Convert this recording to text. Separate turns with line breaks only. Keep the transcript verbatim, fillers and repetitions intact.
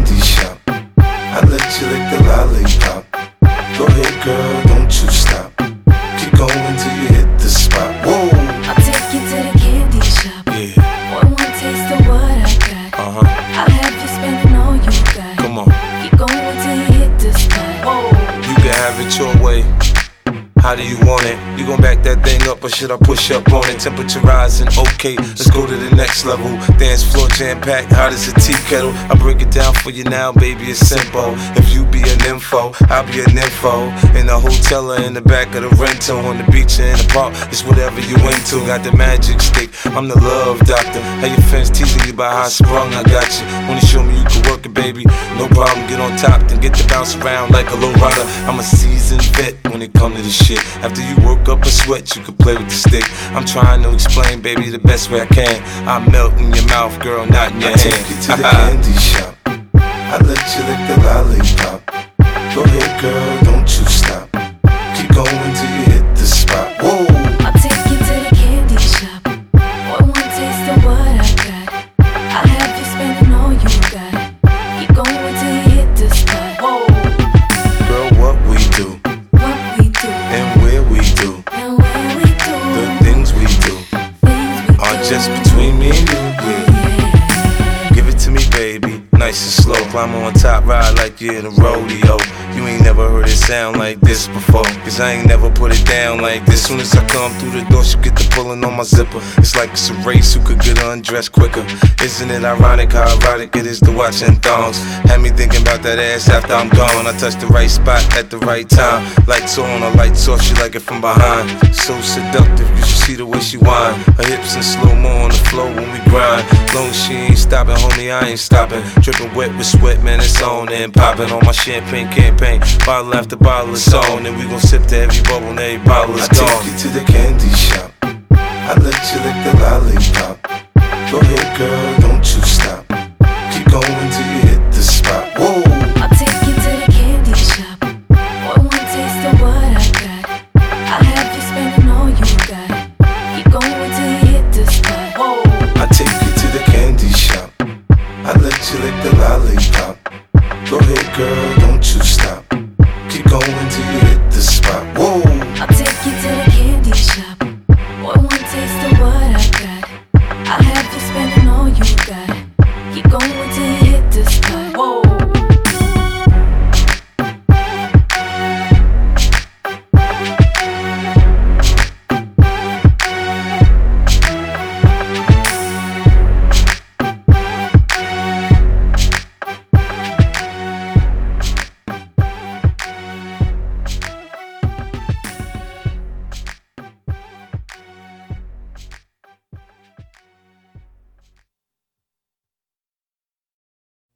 candy shop. I let you lick the lollipop. Go ahead, girl, don't you stop. Keep going till you hit the spot. Whoa.
I'll take you to the candy shop.
Yeah.
One more taste of what I got.
Uh huh.
I'll have you spending all you got.
Come on.
Keep going till you hit the spot. Whoa.
You can have it your way. How do you want it? You gon' back that thing up or should I push up on it? Temperature rising, okay, let's go to the next level. Dance floor jam packed, hot as a tea kettle. I break it down for you now, baby, it's simple. If you be an info, I'll be an info. In the hotel or in the back of the rental, on the beach or in the park, it's whatever you into. Got the magic stick, I'm the love doctor. How your fans teasing you about how I sprung, I got you. Wanna show me you can work it, baby? No problem, get on top, then get to bounce around like a low rider. I'm a seasoned vet when it come to this shit. After you work up a sweat, you can play with the stick. I'm trying to explain, baby, the best way I can. I melt in your mouth, girl, not in your I hand. I take you to the candy shop. I let you lick the lollipop. Go ahead, girl, don't you stop. Keep going till you hit the spot. Whoa.
I'll take you to the candy shop. One more taste of what I got. I'll have you spending all you got. Keep going till you hit the spot. Whoa.
Girl, what we do,
What we do,
and where we do,
and where we do,
the things we do
things we
are
do.
just between me and you. Yeah. Give it to me, baby, nice and slow. Climb on top, ride like you're in a rodeo. You ain't never heard it sound like this before, cause I ain't never put it down like this. Soon as I come through the door, she get the pulling on my zipper. It's like it's a race, who could get undressed quicker. Isn't it ironic how erotic it is to watching thongs? Had me thinking about that ass after I'm gone. I touched the right spot at the right time. Lights on or lights off, she like it from behind. So seductive, you should see the way she whine. Her hips in slow-mo on the floor when we grind. Long as she ain't stopping, homie, I ain't stopping. Dripping wet with sweat, man, it's on and popping on my champagne campaign. Bottle after bottle is on, and we gon' sip to every bubble and every bottle is gone. I take you to the candy shop. I let you lick the lollipop. Go ahead, girl, don't you stop. Keep going till you hit the spot. Whoa.
I'll take you to the candy shop. One more taste of what I got. I'll have you spending all you got. Keep going till you hit the spot. Whoa.
I take you to the candy shop. I let you lick the lollipop. Go ahead, girl,